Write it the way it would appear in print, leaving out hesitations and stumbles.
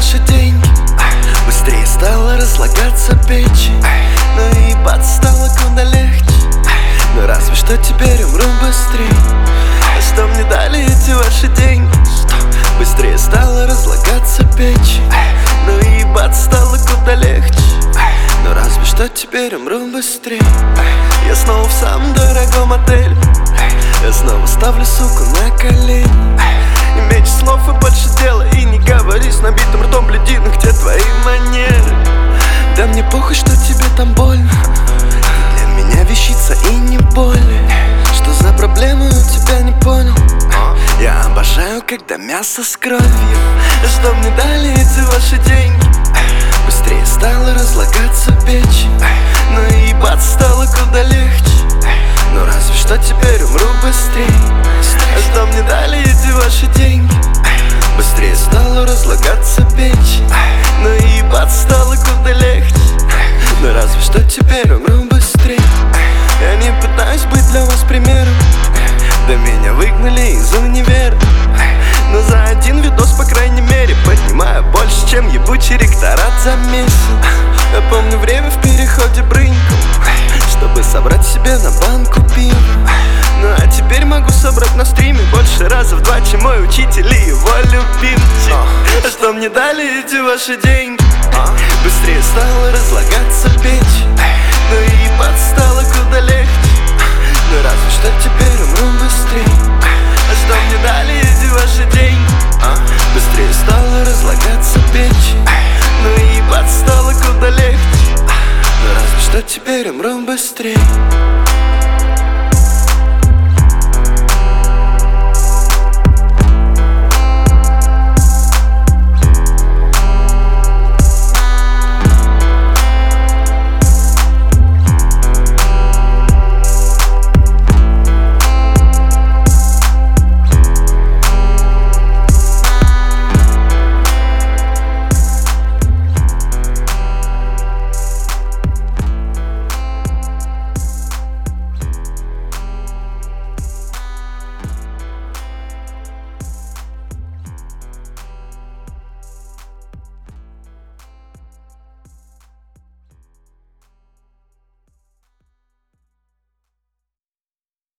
ваши деньги. Быстрее стало разлагаться печи, но ебаться стало куда легче. Но разве что теперь умру быстрее. А что мне дали эти ваши деньги? Быстрее стало разлагаться печи, но ебаться стало куда легче. Но разве что теперь умру быстрее. Я снова в самом дорогом отеле, я снова ставлю суку на колени. И меньше слов и больше дела. И не говори с набитым ртом, гляди, ну где твои манеры. Да мне похуй, что тебе там больно. Ты для меня вещица и не более. Что за проблемы у тебя, не понял. Я обожаю, когда мясо с кровью. Что мне дали эти ваши деньги? Быстрее стало разлагаться печь, но ебаться стало куда легче. Но разве что теперь умру быстрее. А что мне дали эти ваши деньги? Быстрее стало разлагаться печь, но ебаться стало куда легче. Но разве что теперь умру быстрее. Я не пытаюсь быть для вас примером, да меня выгнали из универа. Но за один видос, по крайней мере, поднимаю больше, чем ебучий ректорат за месяц. Я помню время в переходе брынькал, чтобы собрать себе на банку пива. Ну а теперь могу собрать на стриме больше раза в 2, чем мой учитель и его любимчик. А что мне дали эти ваши деньги? Быстрее стало разлагаться печь, но и ебаться стало куда легче. Но разве что теперь умру быстрее. А что мне дали эти ваши деньги? Быстрее стало разлагаться печь, но и ебаться стало куда легче. Но разве что теперь умру быстрее.